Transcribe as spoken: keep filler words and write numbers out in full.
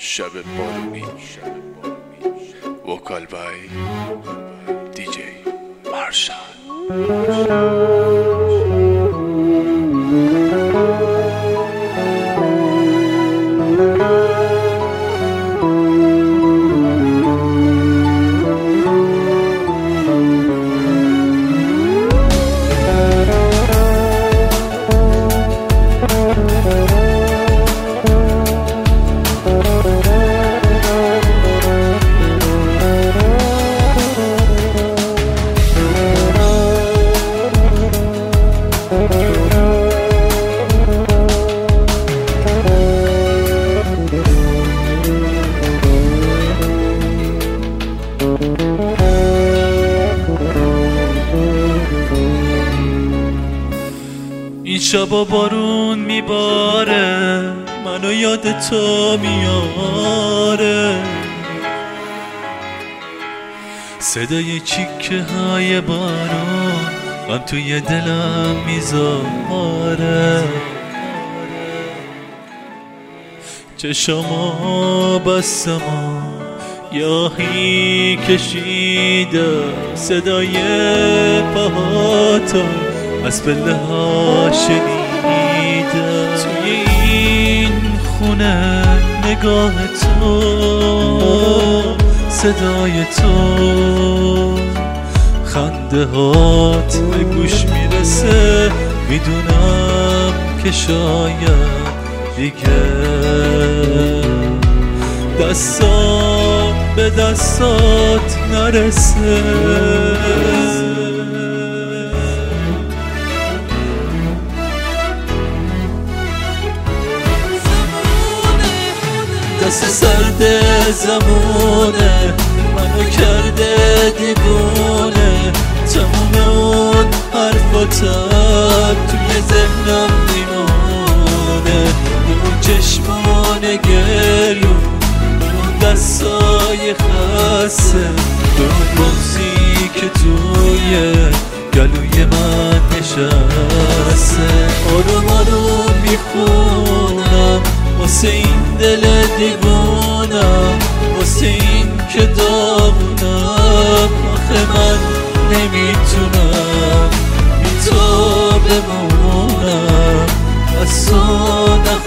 شب بارونی وکال بای دی جی مارشال. این شبا بارون میباره، منو یاد تو میاره، صدای چیکه های بارون غم توی دلم میذاره. چشما بستم و یاهی کشیده، صدای پاهاتو از پله ها شنیده. توی این خونه نگاه تو، صدای تو، خنده هات به گوش میرسه. میدونم که شاید دیگه دستام به دستات نرسه. دست سرد زمونه منو کرده دیوونه. تموم اون حرفاتم توی ذهنم میمونه، اون چشمان گریون، اون دستای خسته، اون بغضی که توی گلوی من نشسته. آروم آروم میخونم واسه این دل دیوونم، واسه این که داغونم. آخه من نمیتونم بی تو بمونم، از تو